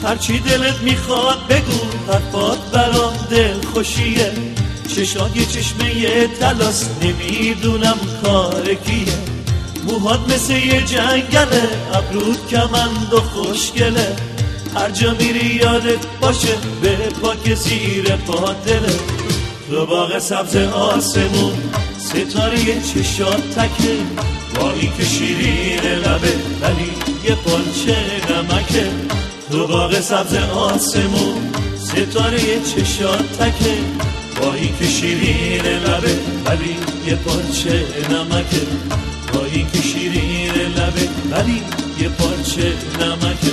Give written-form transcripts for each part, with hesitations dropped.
هرچی دلت میخواد بگو، حرفات برام دل خوشیه. چشات یه چشمه طلاست، نمیدونم کار کیه. موهات مثل یه جنگله، ابرود کمند و خوشگله. هر جا میری یادت باشه، به پاک زیر پا دله. تو باغ سبز آسمون، ستاره چشات تکه. با این که شیرین لبه، ولی یه پارچه نمکه. تو باغ سبز آسمون، ستاره چشات تکه. با این که شیرین لبه، ولی یه پارچه نمکه. با این که شیرین لبه، ولی یه پارچه نمکه.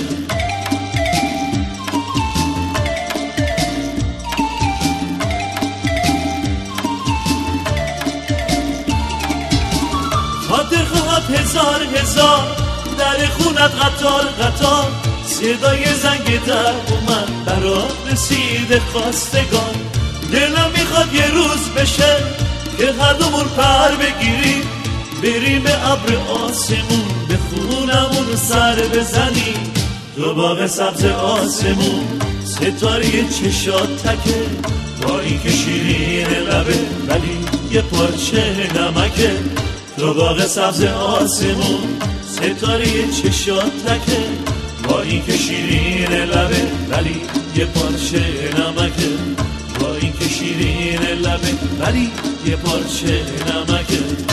خاطرخواهات هزار هزار، در خونت قطار قطار. صدای زنگ در اومد، برات رسیده خواستگار. دلم میخواد یه روز بشه که هر دومون پر بگیریم، بریم به ابر آسمون، به خونمون سر بزنیم. تو باغ سبز آسمون، ستاره چشات تکه. با این که شیرین لبه، ولی یه پارچه نمکه. تو باغ سبز آسمون، ستاره چشات تکه. با این که شیرین لبه، ولی یه پارچه نمکه. با این که شیرین لبه، ولی یه پارچه نمکه.